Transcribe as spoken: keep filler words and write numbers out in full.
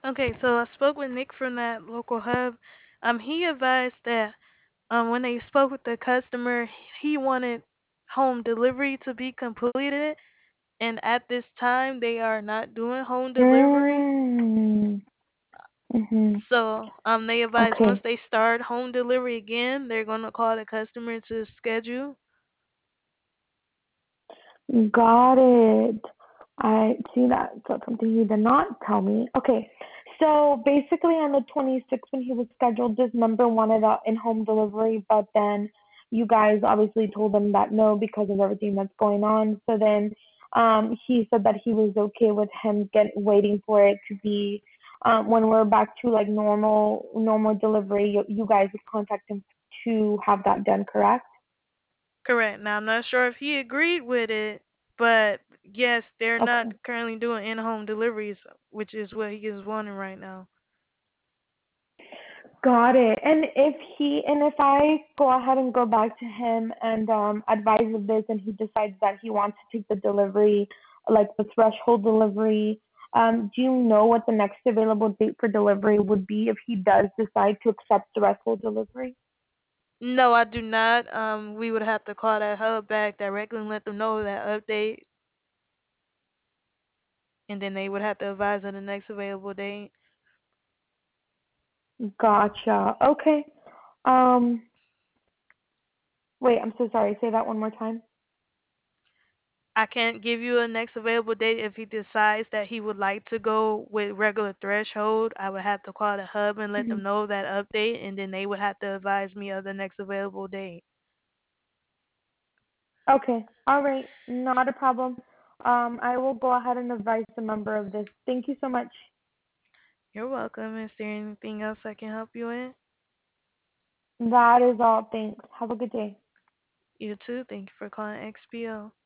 Okay, so I spoke with Nick from that local hub. Um, he advised that um when they spoke with the customer, he wanted home delivery to be completed, and at this time they are not doing home delivery. Mm. Mhm. So um they advised once Okay. they start home delivery again, they're gonna call the customer to schedule. Got it. I see that. So something he did not tell me. Okay. So basically on the twenty-sixth when he was scheduled, this member wanted a in-home delivery, but then you guys obviously told him that no because of everything that's going on. So then um he said that he was okay with him get waiting for it to be um when we're back to like normal normal delivery, you, you guys would contact him to have that done, correct? Correct. Now I'm not sure if he agreed with it, but yes, they're not Okay. currently doing in-home deliveries, which is what he is wanting right now. Got it. And if he and if I go ahead and go back to him and um advise of this and he decides that he wants to take the delivery, like the threshold delivery, um, do you know what the next available date for delivery would be if he does decide to accept threshold delivery? No, I do not. Um, we would have to call that hub back directly and let them know that update, and then they would have to advise of the next available date. Gotcha. Okay. Um, wait, I'm so sorry. Say that one more time. I can't give you a next available date if he decides that he would like to go with regular threshold. I would have to call the hub and let Mhm. them know that update, and then they would have to advise me of the next available date. Okay. All right. Not a problem. Um, I will go ahead and advise the member of this. Thank you so much. You're welcome. Is there anything else I can help you with? That is all. Thanks. Have a good day. You too. Thank you for calling X P O.